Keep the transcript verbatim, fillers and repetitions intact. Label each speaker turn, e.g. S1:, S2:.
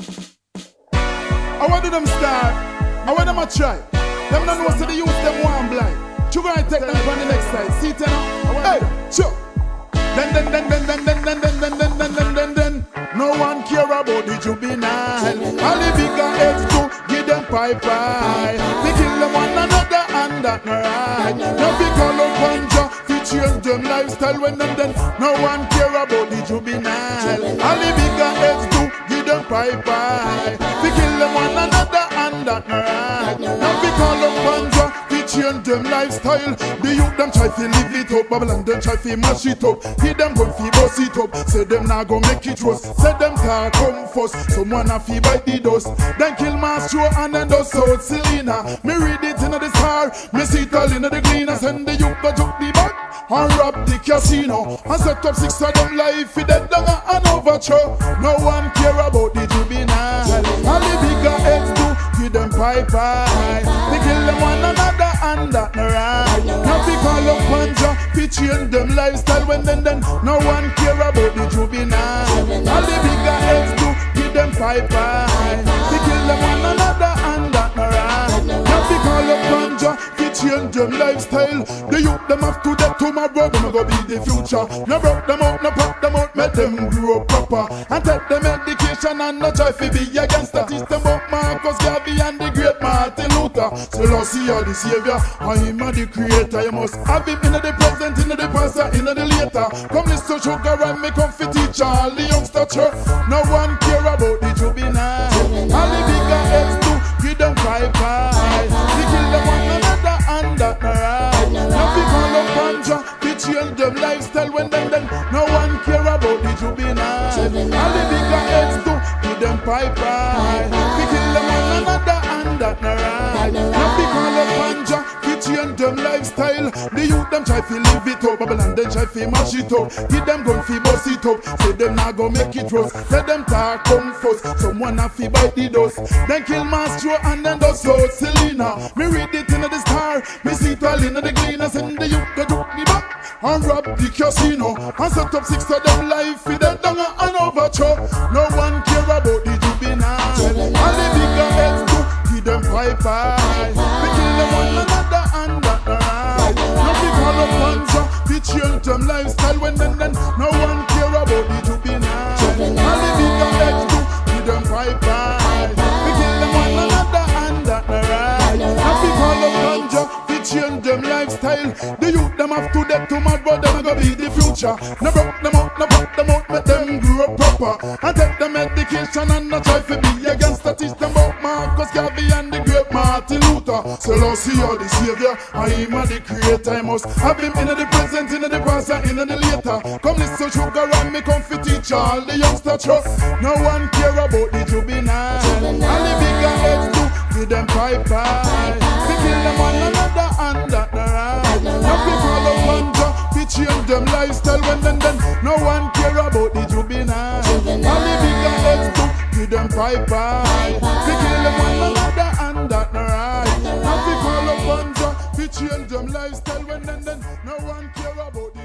S1: How do them start? How do them a try? Them not know to the youth them one blind. You gonna take them from the next side. See it now? Hey, sure. Then then then then then then then then then then then then then. No one care about the juvenile. All the bigger heads do give them pipe pie. They kill them one another and that no right. No big call up puncher. They change them lifestyle when them then. No one care about the juvenile. All the bigger heads do give them pipe pie. They kill them one another and that no right. No big call up puncher. Change them lifestyle. The youth them try to live it up. Babylon them try to mash it up. He them gon' fi bust it up. Say them not gon' make it roast. Say them talk come first. Someone a fi bite the dust. Then kill Mastro and then dust out Selena. Me read it in the star. Me see it all in the cleaner. Send the youth go juke the back and rob the casino. And set up six of them life fi dead down and overthrow. No one care about the juvenile. All the bigger heads do give them pipe pie. They kill them one another and that no right. Now we call up panja, we change them lifestyle when then then no one care about the juvenile. All the bigger heads do give them pipe pie. We kill them one another and that no right. Now we call up panja, we change them lifestyle. The youth them have to death tomorrow, them go be the future. No broke them out, no pop them out, make them grow proper. And take them education and not try to be against that. Teach them about Marcus Garvey and the great Martin Luther. So let's see all the savior. I am the creator. You must have him in the present, in the past, in the later. Come listen to sugar and me come for teach all the youngster church. No one care about the juvenile. All the bigger heads do give them five pie. They kill them one another and that no right. Now we call them panja. They change them lifestyle when them then no one care about the juvenile. All the bigger heads do give them five pie. They kill them one another and that no right. Now we call them panja. Change them lifestyle. The youth them try to live it up. Babylon they try to mash it up. Give them gun fi bust it up. Say them not go make it roast. Let them talk come first. Someone a fi bite the dust. Then kill Mastro and then dust out Selena. Me read it in the star. Me see it all in the cleaner. Send the youth go juke the back and rob the casino. And set up six of them life fi them down and overthrow. No one care about the juvenile. All the bigger heads do give them five pie. We kill them one another and that right. No big call up panja. We change them lifestyle when then then no one care about the juvenile. All the bigger heads do give them five pie. We kill them one another and that right. No big call up panja. We change them lifestyle. The youth them have to death to mad, but them go be the future. No broke them out, no pop them out, make them grow up proper. And take them education and not try to be against the teach them about Marcus Garvey and the great Martin Luther. So let's see all the savior. I am the creator. I must have him in the present, in the past, and in the later. Come listen sugar and me come fit teach all the youngster trust. No one care about the juvenile. All the bigger heads do give them pipe pie. They kill them one another and that no right. Now we call up panja. We change them lifestyle when then then no one care about the juvenile. All the bigger heads do give them pipe pie. We kill them one another and that no right. Now we call up panja. We change them lifestyle when then then no one care about